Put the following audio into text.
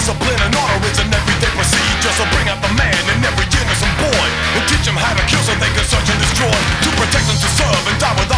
Discipline and order is an everyday procedure. So bring out the man in every innocent boy and teach them how to kill so they can search and destroy. To protect and to serve and die without